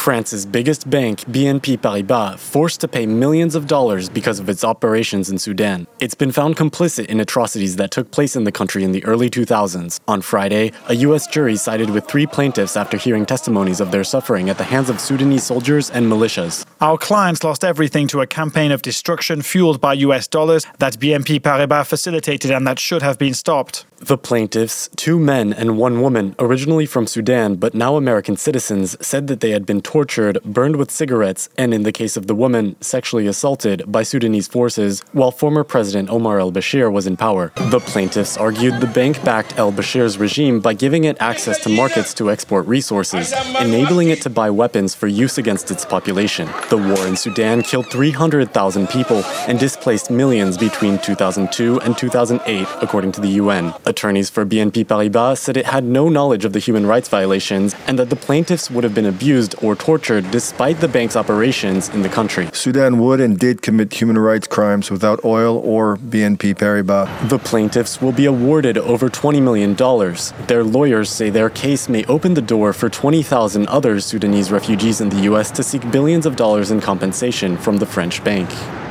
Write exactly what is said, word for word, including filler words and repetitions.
France's biggest bank, B N P Paribas, forced to pay millions of dollars because of its operations in Sudan. It's been found complicit in atrocities that took place in the country in the early two thousands. On Friday, a U S jury sided with three plaintiffs after hearing testimonies of their suffering at the hands of Sudanese soldiers and militias. Our clients lost everything to a campaign of destruction fueled by U S dollars that B N P Paribas facilitated and that should have been stopped. The plaintiffs, two men and one woman, originally from Sudan but now American citizens, said that they had been tortured, burned with cigarettes, and in the case of the woman, sexually assaulted by Sudanese forces while former President Omar al-Bashir was in power. The plaintiffs argued the bank backed al-Bashir's regime by giving it access to markets to export resources, enabling it to buy weapons for use against its population. The war in Sudan killed three hundred thousand people and displaced millions between two thousand two and two thousand eight, according to the U N. Attorneys for B N P Paribas said it had no knowledge of the human rights violations and that the plaintiffs would have been abused or tortured despite the bank's operations in the country. Sudan would and did commit human rights crimes without oil or B N P Paribas. The plaintiffs will be awarded over twenty million dollars. Their lawyers say their case may open the door for twenty thousand other Sudanese refugees in the U S to seek billions of dollars in compensation from the French bank.